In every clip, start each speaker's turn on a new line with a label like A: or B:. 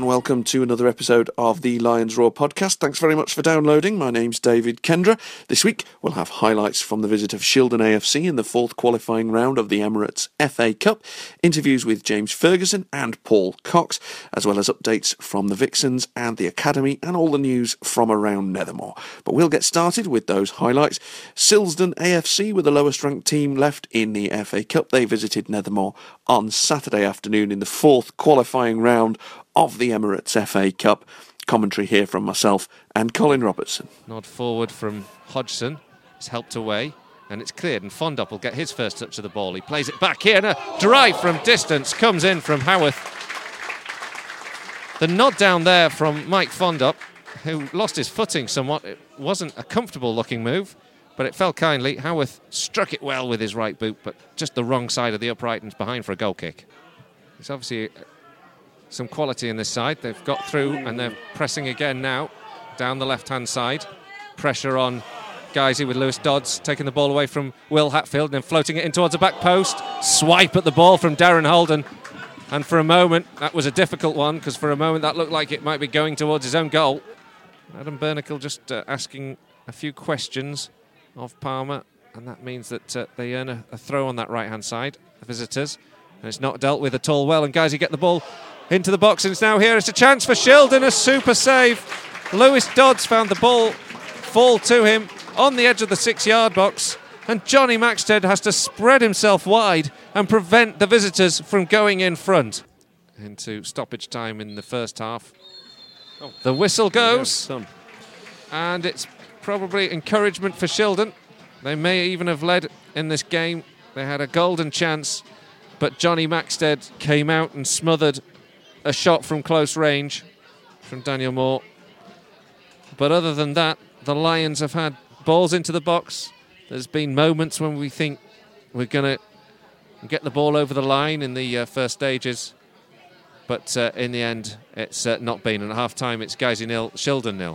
A: welcome to another episode of the Lions Roar podcast. Thanks very much for downloading. My name's David Kendra. This week we'll have highlights from the visit of Shildon AFC in the fourth qualifying round of the Emirates FA Cup, interviews with James Ferguson and Paul Cox, as well as updates from the Vixens and the Academy and all the news from around Nethermore. But we'll get started with those highlights. Silsden AFC were the lowest ranked team left in the FA Cup. They visited Nethermore on Saturday afternoon in the fourth qualifying round of the Emirates FA Cup. Commentary here from myself and Colin Robertson.
B: Nod forward from Hodgson. It's helped away and it's cleared, and Fondop will get his first touch of the ball. He plays it back here and a drive from distance comes in from Howarth. The nod down there from Mike Fondop, who lost his footing somewhat. It wasn't a comfortable looking move, but it fell kindly. Howarth struck it well with his right boot, but just the wrong side of the upright and behind for a goal kick. It's obviously some quality in this side. They've got through and they're pressing again now down the left-hand side. Pressure on Geisy with Lewis Dodds taking the ball away from Will Hatfield and then floating it in towards the back post. Swipe at the ball from Darren Holden. And for a moment, that was a difficult one, because for a moment that looked like it might be going towards his own goal. Adam Bernicle just asking a few questions of Palmer, and that means that they earn a throw on that right-hand side, the visitors. And it's not dealt with at all well, and Geisy get the ball into the box, and it's now here. It's a chance for Shildon, a super save. Lewis Dodds found the ball fall to him on the edge of the 6-yard box, and Johnny Maxted has to spread himself wide and prevent the visitors from going in front. Into stoppage time in the first half. The whistle goes, and it's probably encouragement for Shildon. They may even have led in this game. They had a golden chance, but Johnny Maxted came out and smothered a shot from close range from Daniel Moore. But other than that, the Lions have had balls into the box. There's been moments when we think we're going to get the ball over the line in the first stages. But in the end, it's not been. And at half-time, it's Geisy 0, Shildon 0.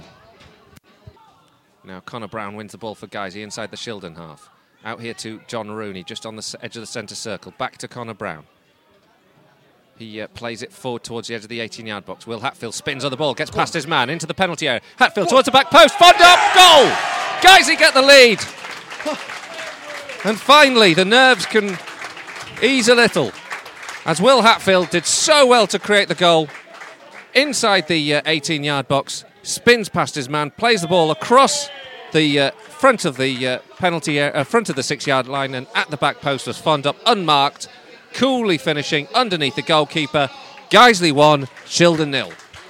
B: Now Connor Brown wins the ball for Geisy inside the Shildon half. Out here to John Rooney, just on the edge of the centre circle. Back to Connor Brown. He plays it forward towards the edge of the 18-yard box. Will Hatfield spins on the ball, gets past his man, into the penalty area. Hatfield towards the back post, Fondop, goal! Geisy get the lead. And finally, the nerves can ease a little, as Will Hatfield did so well to create the goal inside the 18-yard box, spins past his man, plays the ball across the front of the penalty area, front of the 6-yard line, and at the back post was Fondop, unmarked, coolly finishing underneath the goalkeeper. Guiseley 1, Shildon 0.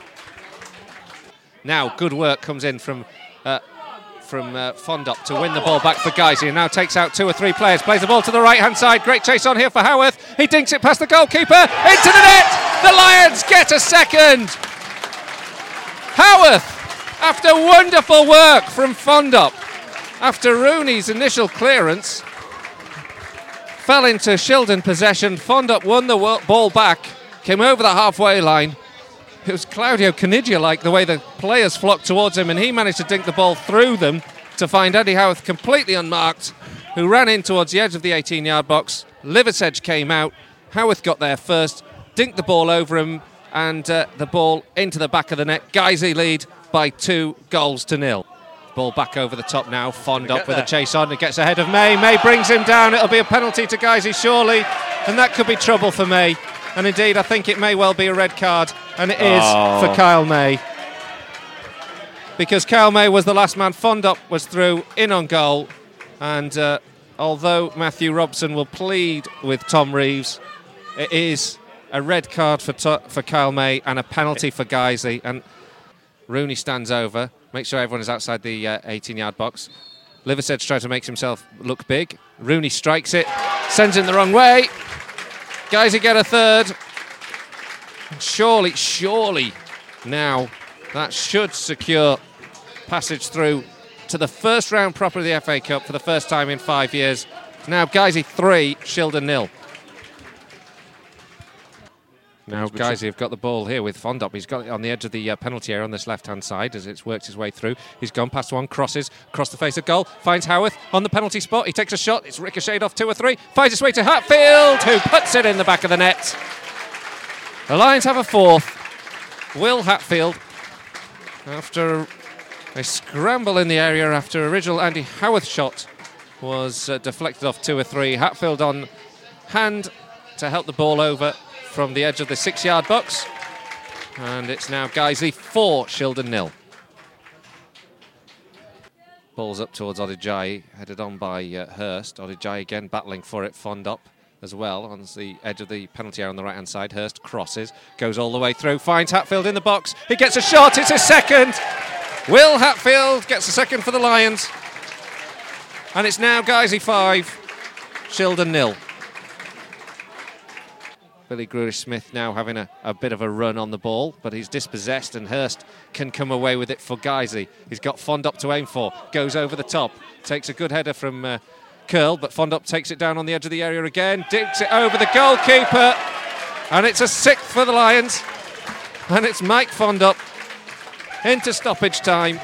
B: Now good work comes in from Fondop to win the ball back for Geisy, and now takes out 2 or 3 players, plays the ball to the right-hand side. Great chase on here for Howarth. He dinks it past the goalkeeper, into the net. The Lions get a second. Howarth, after wonderful work from Fondop, after Rooney's initial clearance, fell into Shildon possession. Fondop won the ball back, came over the halfway line. It was Claudio Canigia-like the way the players flocked towards him, and he managed to dink the ball through them to find Eddie Howarth completely unmarked, who ran in towards the edge of the 18-yard box. Liversedge came out. Howarth got there first, dinked the ball over him, and the ball into the back of the net. Geisy lead by 2-0. Ball back over the top now. Fondop with a chase on. It gets ahead of May. May brings him down. It'll be a penalty to Geisy, surely. And that could be trouble for May. And indeed, I think it may well be a red card. And it is for Kyle May. Because Kyle May was the last man. Fondop was through, in on goal. And although Matthew Robson will plead with Tom Reeves, it is a red card for Kyle May and a penalty for Geisy. And Rooney stands over. Make sure everyone is outside the 18-yard box. Liversedge tries to make himself look big. Rooney strikes it, sends it the wrong way. Geisy get a third. And surely now that should secure passage through to the first round proper of the FA Cup for the first time in 5 years. Now Geisy 3, Shildon 0. Now Geisy have got the ball here with Fondop. He's got it on the edge of the penalty area on this left-hand side as it's worked his way through. He's gone past one, crosses across the face of goal, finds Howarth on the penalty spot. He takes a shot, it's ricocheted off 2 or 3, finds his way to Hatfield, who puts it in the back of the net. The Lions have a fourth. Will Hatfield, after a scramble in the area after original Andy Howarth shot was deflected off 2 or 3. Hatfield on hand to help the ball over from the edge of the 6-yard box. And it's now Guiseley 4, Shildon 0. Ball's up towards Odijai, headed on by Hurst. Odijai again battling for it, Fondop as well on the edge of the penalty area on the right-hand side. Hurst crosses, goes all the way through, finds Hatfield in the box. He gets a shot, it's his second. Will Hatfield gets a second for the Lions. And it's now Guiseley 5, Shildon 0. Billy Grealish-Smith now having a bit of a run on the ball, but he's dispossessed and Hurst can come away with it for Guiseley. He's got Fondop to aim for, goes over the top, takes a good header from Curl, but Fondop takes it down on the edge of the area again, digs it over the goalkeeper, and it's a 6th for the Lions. And it's Mike Fondop into stoppage time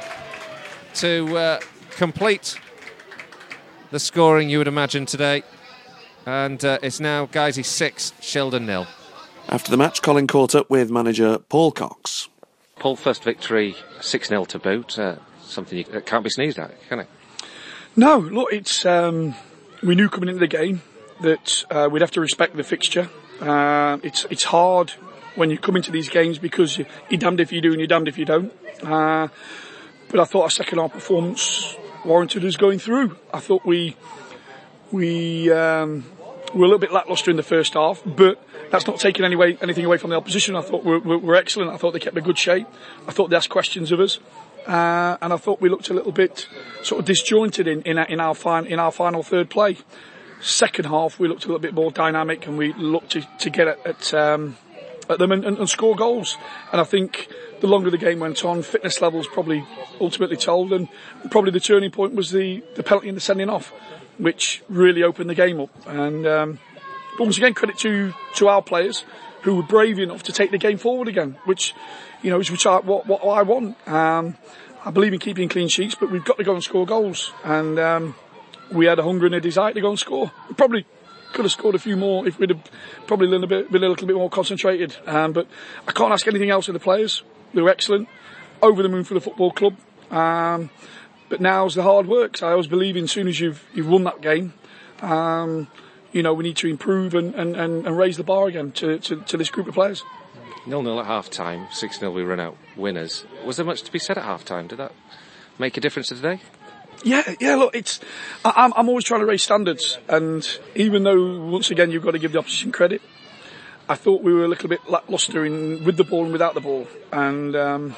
B: to complete the scoring you would imagine today. And it's now Guiseley 6, Shildon 0.
A: After the match, Colin caught up with manager Paul Cox.
B: Paul, first victory, 6-0 to boot. Something that can't be sneezed at, can it?
C: No, look, it's we knew coming into the game that we'd have to respect the fixture. It's hard when you come into these games because you're damned if you do and you're damned if you don't. But I thought our second half performance warranted us going through. I thought we were a little bit lacklustre in the first half, but that's not taking anything away from the opposition. I thought we're excellent. I thought they kept a good shape. I thought they asked questions of us, and I thought we looked a little bit sort of disjointed in our final third play. Second half, we looked a little bit more dynamic, and we looked to get at them and score goals. And I think the longer the game went on, fitness levels probably ultimately told, and probably the turning point was the penalty and the sending off, which really opened the game up. And once again, credit to our players who were brave enough to take the game forward again, which is what I want. I believe in keeping clean sheets, but we've got to go and score goals. And we had a hunger and a desire to go and score. We probably could have scored a few more if we'd have probably been a little bit more concentrated. But I can't ask anything else of the players. They were excellent, over the moon for the football club. But now's the hard work. So I always believe as soon as you've won that game, we need to improve and raise the bar again to this group of players.
B: 0-0 at half-time, 6-0 we run out winners. Was there much to be said at half-time? Did that make a difference to today?
C: Yeah. Look, I'm always trying to raise standards, and even though once again you've got to give the opposition credit, I thought we were a little bit lacklustre with the ball and without the ball, and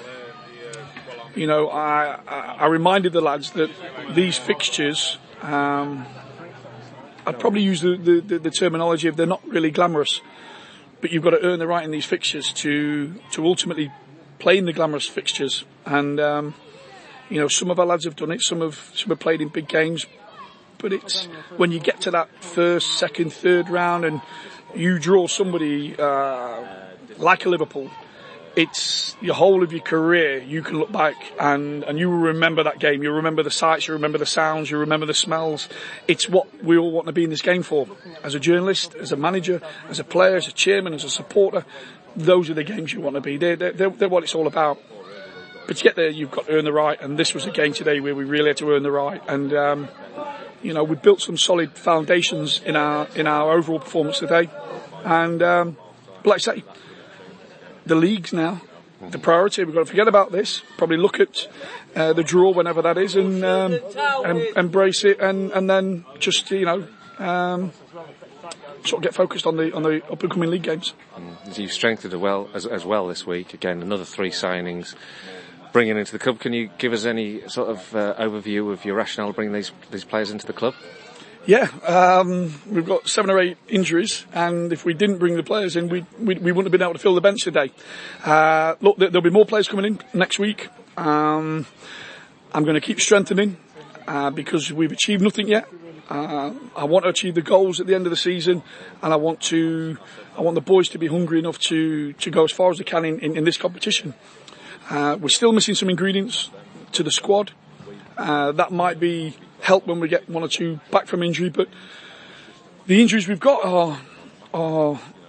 C: I reminded the lads that these fixtures, I'd probably use the terminology of they're not really glamorous, but you've got to earn the right in these fixtures to ultimately play in the glamorous fixtures. And some of our lads have done it, some have played in big games, but it's when you get to that first, second, third round and you draw somebody like a Liverpool, it's your whole of your career. You can look back and you will remember that game. You remember the sights, you remember the sounds, you remember the smells. It's what we all want to be in this game for. As a journalist, as a manager, as a player, as a chairman, as a supporter, those are the games you want to be. They're what it's all about. But to get there, you've got to earn the right. And this was a game today where we really had to earn the right. And we built some solid foundations in our overall performance today. And like I say, the league's now the priority. We've got to forget about this. Probably look at the draw whenever that is, and embrace it, and then just sort of get focused on the up and coming league games.
B: You've strengthened as well this week. Again, another 3 signings bringing into the club. Can you give us any sort of overview of your rationale bringing these players into the club?
C: Yeah, we've got 7 or 8 injuries, and if we didn't bring the players in, we wouldn't have been able to fill the bench today. Look, there'll be more players coming in next week. I'm going to keep strengthening because we've achieved nothing yet. I want to achieve the goals at the end of the season, and I want the boys to be hungry enough to go as far as they can in this competition. We're still missing some ingredients to the squad. That might be help when we get 1 or 2 back from injury, but the injuries we've got are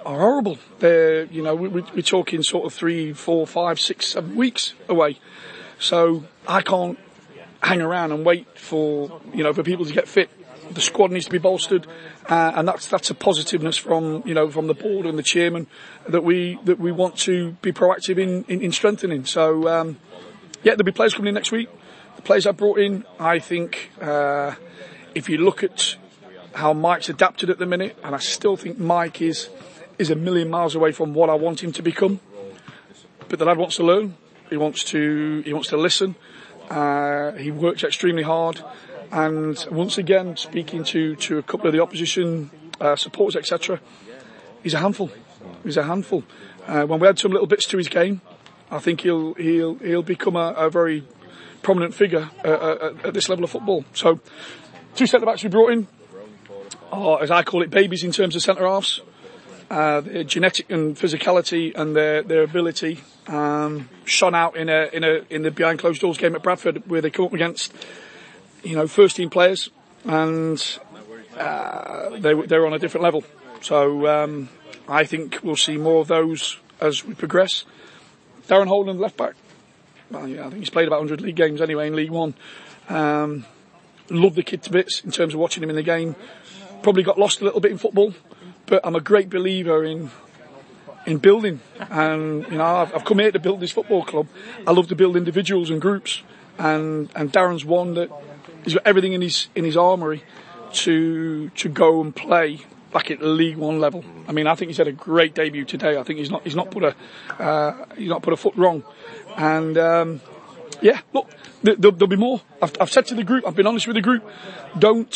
C: are horrible. They're, we're talking sort of 3, 4, 5, 6, 7 weeks away. So I can't hang around and wait for people to get fit. The squad needs to be bolstered, and that's a positiveness from the board and the chairman that we want to be proactive in strengthening. So there'll be players coming in next week. The players I've brought in, I think, if you look at how Mike's adapted at the minute, and I still think Mike is a million miles away from what I want him to become. But the lad wants to learn. He wants to listen. He works extremely hard. And once again, speaking to a couple of the opposition supporters, etc., he's a handful. When we had some little bits to his game, I think he'll become a very prominent figure at this level of football. So, 2 centre-backs we brought in are, as I call it, babies in terms of centre-halves. Their genetic and physicality and their ability shone out in the behind closed doors game at Bradford, where they come up against first team players, and they're on a different level. So I think we'll see more of those as we progress. Darren Holden, left back. Well, I think he's played about 100 league games anyway in League One. Love the kid to bits in terms of watching him in the game. Probably got lost a little bit in football, but I'm a great believer in building. And I've come here to build this football club. I love to build individuals and groups, and Darren's one that he's got everything in his armoury to go and play back at League One level. I mean, I think he's had a great debut today. I think he's not put a foot wrong. And look, there'll be more. I've said to the group, I've been honest with the group, don't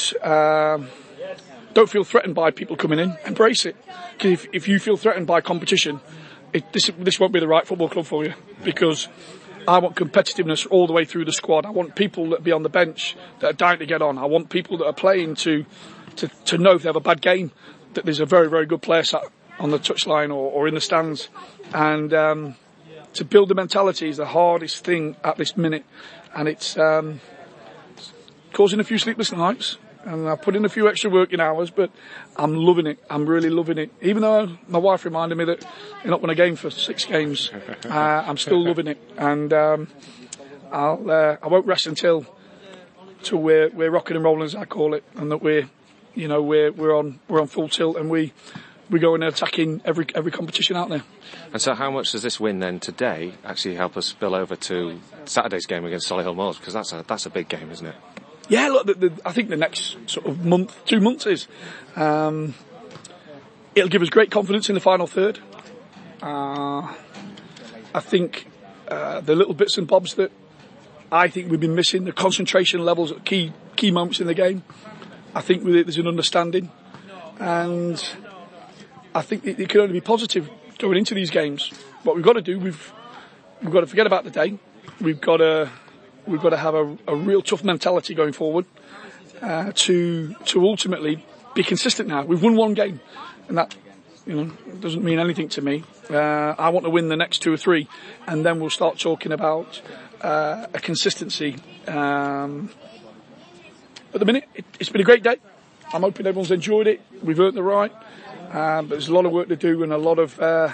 C: feel threatened by people coming in. Embrace it. Because if you feel threatened by competition, this won't be the right football club for you. Because I want competitiveness all the way through the squad. I want people that be on the bench that are dying to get on. I want people that are playing to know if they have a bad game that there's a very, very good player sat on the touchline or in the stands. And to build the mentality is the hardest thing at this minute. And it's causing a few sleepless nights. And I've put in a few extra working hours, but I'm loving it. I'm really loving it. Even though my wife reminded me that you're not won a game for 6 games, I'm still loving it. And I won't rest until we're rocking and rolling, as I call it, and that we're on full tilt, and we go and attacking every competition out there.
B: And so, how much does this win then today actually help us spill over to Saturday's game against Solihull Moors? Because that's a big game, isn't it?
C: Yeah, look, I think the next sort of 2 months is. It'll give us great confidence in the final third. I think the little bits and bobs that I think we've been missing, the concentration levels at key moments in the game, I think with it there's an understanding. And I think it can only be positive going into these games. What we've got to do, we've got to forget about the day. We've got to have a real tough mentality going forward to ultimately be consistent now. We've won 1 game, and that doesn't mean anything to me. I want to win the next 2 or 3, and then we'll start talking about a consistency. At the minute, it's been a great day. I'm hoping everyone's enjoyed it. We've earned the right, but there's a lot of work to do and a lot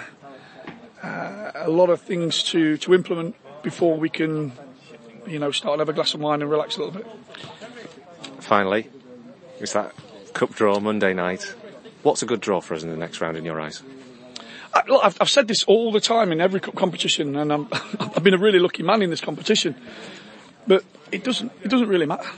C: of things to implement before we can start and have a glass of wine and relax a little bit.
B: Finally, it's that cup draw Monday night. What's a good draw for us in the next round in your eyes?
C: I've said this all the time in every cup competition, and I've been a really lucky man in this competition. But it doesn't really matter.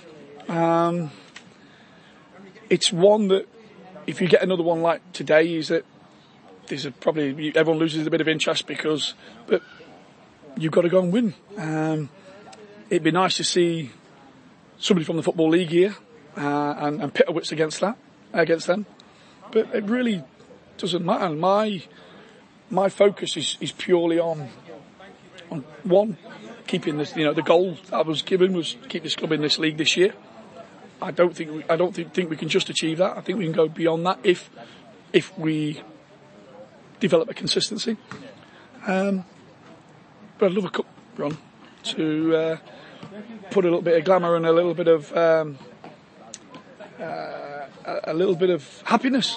C: It's one that, if you get another one like today, is that probably everyone loses a bit of interest but you've got to go and win. It'd be nice to see somebody from the Football League here and pit a wits against them. But it really doesn't matter. My focus is purely on one, keeping this. The goal I was given was to keep this club in this league this year. I don't think we can just achieve that. I think we can go beyond that if we develop a consistency. But I'd love a cup run to put a little bit of glamour and a little bit of happiness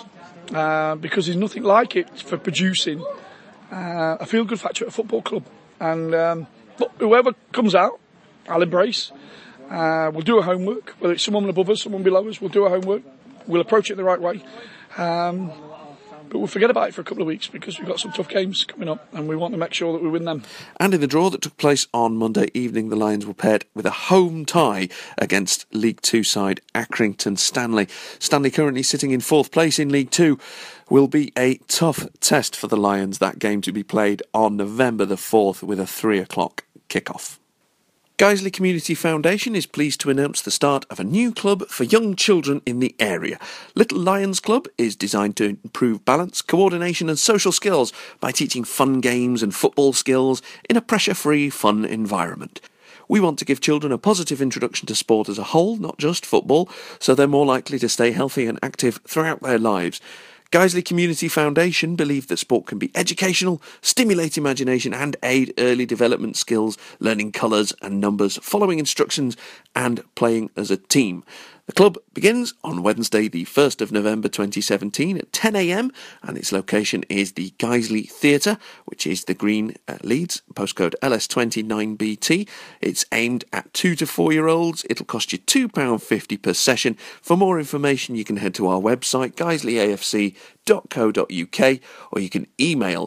C: because there's nothing like it for producing a feel-good factor at a football club. And look, whoever comes out, I'll embrace. We'll do our homework, whether it's someone above us, someone below us, we'll do our homework. We'll approach it the right way. But we'll forget about it for a couple of weeks because we've got some tough games coming up and we want to make sure that we win them.
A: And in the draw that took place on Monday evening, the Lions were paired with a home tie against League Two side Accrington Stanley. Stanley, currently sitting in fourth place in League Two, will be a tough test for the Lions, that game to be played on November the 4th with a 3 o'clock kickoff. Guiseley Community Foundation is pleased to announce the start of a new club for young children in the area. Little Lions Club is designed to improve balance, coordination and social skills by teaching fun games and football skills in a pressure-free, fun environment. We want to give children a positive introduction to sport as a whole, not just football, so they're more likely to stay healthy and active throughout their lives. Guiseley Community Foundation believe that sport can be educational, stimulate imagination and aid early development skills, learning colours and numbers, following instructions and playing as a team. The club begins on Wednesday the 1st of November 2017 at 10 a.m. and its location is the Guiseley Theatre, which is the Green, Leeds, postcode LS29BT. It's aimed at 2 to 4 year olds. It'll cost you £2.50 per session. For more information you can head to our website guiseleyafc.co.uk or you can email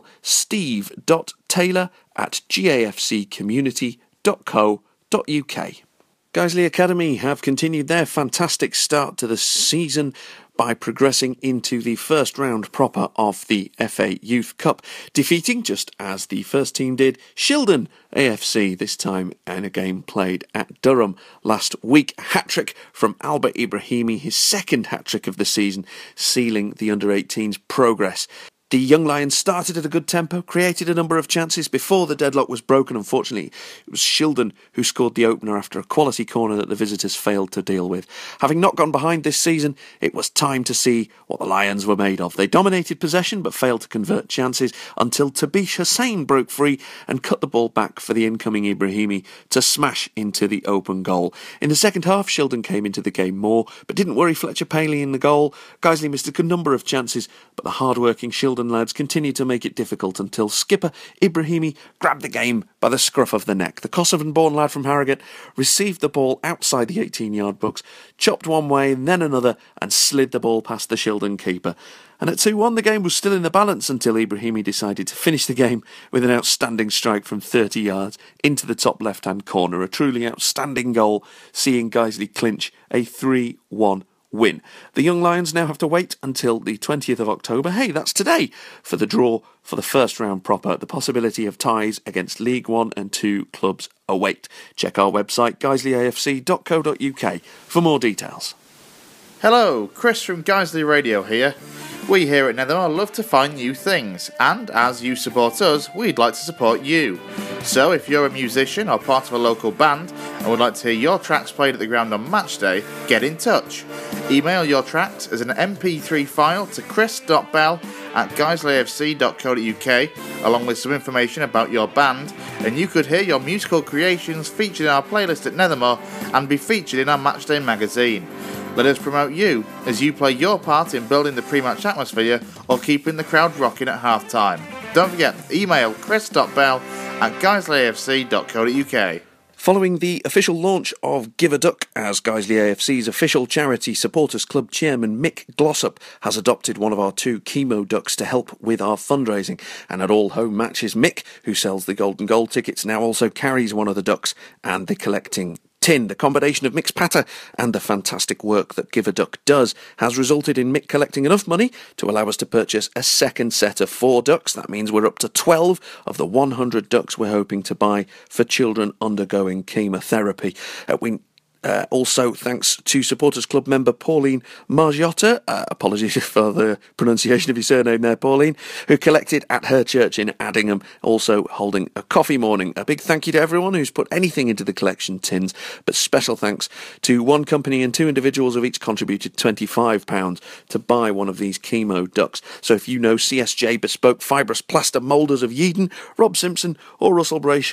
A: steve.taylor@gafccommunity.co.uk. Guiseley Academy have continued their fantastic start to the season by progressing into the first round proper of the FA Youth Cup, defeating, just as the first team did, Shildon AFC, this time in a game played at Durham last week. A hat-trick from Albert Ibrahimi, his second hat-trick of the season, sealing the under-18's progress. The Young Lions started at a good tempo, created a number of chances before the deadlock was broken. Unfortunately, it was Shildon who scored the opener after a quality corner that the visitors failed to deal with. Having not gone behind this season, it was time to see what the Lions were made of. They dominated possession but failed to convert chances until Tabish Hussain broke free and cut the ball back for the incoming Ibrahimi to smash into the open goal. In the second half, Shildon came into the game more, but didn't worry Fletcher Paley in the goal. Guiseley missed a good number of chances, but the hard-working Shildon lads continued to make it difficult until skipper Ibrahimi grabbed the game by the scruff of the neck. The Kosovan-born lad from Harrogate received the ball outside the 18-yard box, chopped one way and then another, and slid the ball past the Shildon keeper. And at 2-1, the game was still in the balance until Ibrahimi decided to finish the game with an outstanding strike from 30 yards into the top left-hand corner. A truly outstanding goal, seeing Guiseley clinch a 3-1 win. The Young Lions now have to wait until the 20th of October, hey, that's today, for the draw for the first round proper. The possibility of ties against League 1 and 2 clubs await. Check our website, guiseleyafc.co.uk, for more details.
D: Hello, Chris from Guiseley Radio here. We here at Nethermore love to find new things, and as you support us, we'd like to support you. So if you're a musician or part of a local band and would like to hear your tracks played at the ground on match day, get in touch. Email your tracks as an MP3 file to chris.bell@guiseleyafc.co.uk along with some information about your band, and you could hear your musical creations featured in our playlist at Nethermore and be featured in our Matchday magazine. Let us promote you as you play your part in building the pre-match atmosphere or keeping the crowd rocking at half-time. Don't forget, email chris.bell@guiseleyafc.co.uk.
A: Following the official launch of Give a Duck as Guiseley AFC's official charity supporters club chairman Mick Glossop has adopted one of our 2 chemo ducks to help with our fundraising. And at all home matches, Mick, who sells the Golden Goal tickets, now also carries one of the ducks and the collecting tin. The combination of Mick's patter and the fantastic work that Give a Duck does has resulted in Mick collecting enough money to allow us to purchase a second set of 4 ducks. That means we're up to 12 of the 100 ducks we're hoping to buy for children undergoing chemotherapy. Also, thanks to Supporters Club member Pauline Margiotta, apologies for the pronunciation of your surname there, Pauline, who collected at her church in Addingham, also holding a coffee morning. A big thank you to everyone who's put anything into the collection tins, but special thanks to one company and 2 individuals who each contributed £25 to buy one of these chemo ducks. So if you know CSJ Bespoke Fibrous Plaster Moulders of Yeadon, Rob Simpson or Russell Brayshaw,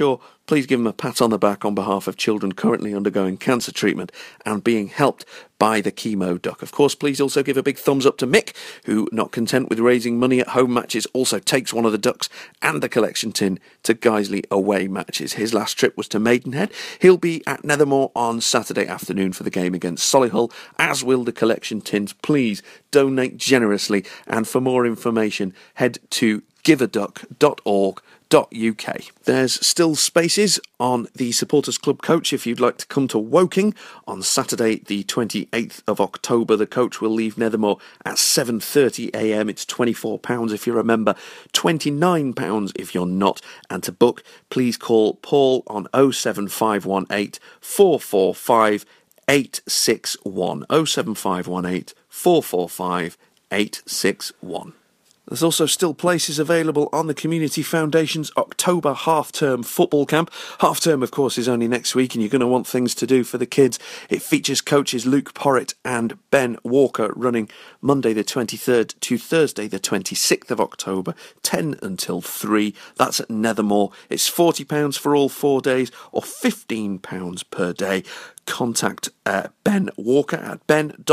A: please give him a pat on the back on behalf of children currently undergoing cancer treatment and being helped by the Chemo Duck. Of course, please also give a big thumbs up to Mick, who, not content with raising money at home matches, also takes one of the ducks and the collection tin to Guiseley away matches. His last trip was to Maidenhead. He'll be at Nethermore on Saturday afternoon for the game against Solihull, as will the collection tins. Please donate generously, and for more information, head to giveaduck.org.uk. There's still spaces on the Supporters Club coach if you'd like to come to Woking on Saturday the 28th of October. The coach will leave Nethermore at 7:30am. It's £24 if you're a member, £29 if you're not. And to book, please call Paul on 07518 445 861. 07518 445 861. There's also still places available on the Community Foundation's October half-term football camp. Half-term, of course, is only next week, and you're going to want things to do for the kids. It features coaches Luke Porritt and Ben Walker running Monday the 23rd to Thursday the 26th of October, 10 until 3. That's at Nethermore. It's £40 for all 4 days or £15 per day. Contact Ben Walker at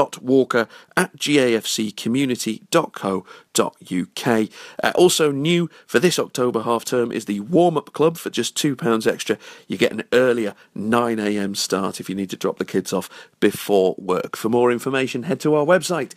A: ben.walker@gafccommunity.co.uk. Also new for this October half term is the warm-up club for just £2 extra. You get an earlier 9am start if you need to drop the kids off before work. For more information, head to our website,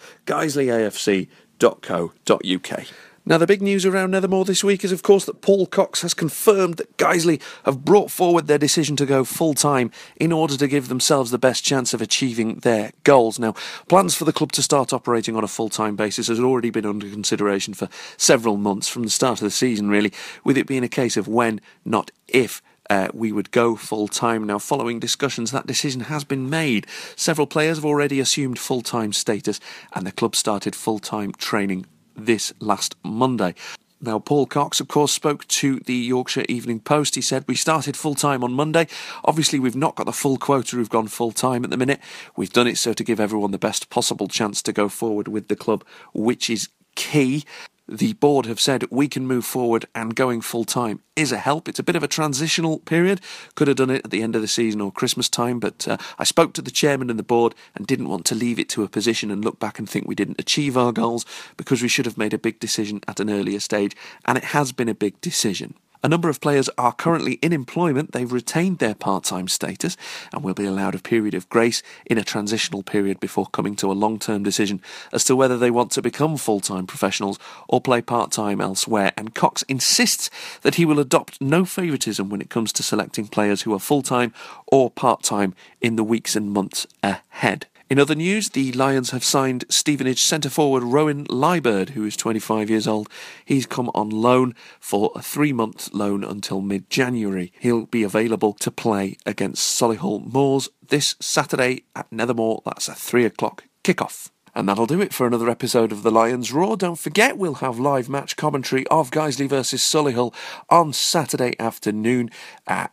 A: guiseleyafc.co.uk. Now, the big news around Nethermore this week is, of course, that Paul Cox has confirmed that Guiseley have brought forward their decision to go full-time in order to give themselves the best chance of achieving their goals. Now, plans for the club to start operating on a full-time basis has already been under consideration for several months, from the start of the season, really, with it being a case of when, not if, we would go full-time. Now, following discussions, that decision has been made. Several players have already assumed full-time status, and the club started full-time training this last Monday. Now, Paul Cox, of course, spoke to the Yorkshire Evening Post. He said, "We started full-time on Monday. Obviously, we've not got the full quota who've gone full-time at the minute. We've done it so to give everyone the best possible chance to go forward with the club, which is key. The board have said we can move forward, and going full-time is a help. It's a bit of a transitional period. Could have done it at the end of the season or Christmas time, but I spoke to the chairman and the board and didn't want to leave it to a position and look back and think we didn't achieve our goals, because we should have made a big decision at an earlier stage, and it has been a big decision." A number of players are currently in employment. They've retained their part-time status and will be allowed a period of grace in a transitional period before coming to a long-term decision as to whether they want to become full-time professionals or play part-time elsewhere. And Cox insists that he will adopt no favouritism when it comes to selecting players who are full-time or part-time in the weeks and months ahead. In other news, the Lions have signed Stevenage centre-forward Rowan Liebird, who is 25 years old. He's come on loan for a 3-month loan until mid-January. He'll be available to play against Solihull Moors this Saturday at Nethermore. That's a 3 o'clock kickoff. And that'll do it for another episode of the Lions Roar. Don't forget, we'll have live match commentary of Guiseley versus Solihull on Saturday afternoon at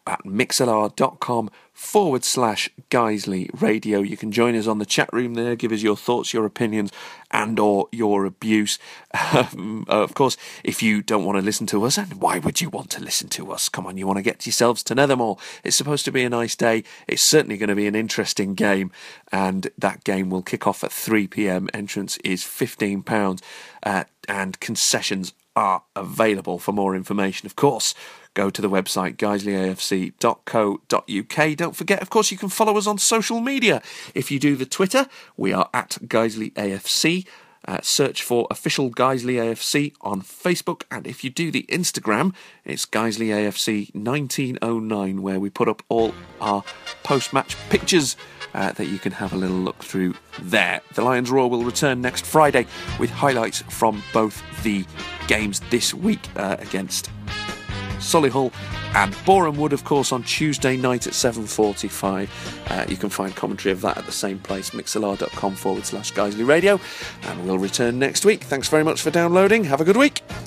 A: mixlr.com/Guiseley Radio. You can join us on the chat room there, give us your thoughts, your opinions, and or your abuse. Of course, if you don't want to listen to us, and why would you want to listen to us? Come on, you want to get yourselves to Nethermore. It's supposed to be a nice day. It's certainly going to be an interesting game, and that game will kick off at 3 p.m. Entrance is £15, and concessions are available. For more information, of course, go to the website guiseleyafc.co.uk. Don't forget, of course, you can follow us on social media. If you do the Twitter, we are at Guiseley AFC. Search for Official Guiseley AFC on Facebook, and if you do the Instagram, it's Guiseley AFC 1909, where we put up all our post-match pictures that you can have a little look through there. The Lions Roar will return next Friday with highlights from both the games this week against Solihull and Boreham Wood, of course, on Tuesday night at 7:45. You can find commentary of that at the same place, mixlr.com/Guiseley Radio, and we'll return next week. Thanks very much for downloading. Have a good week.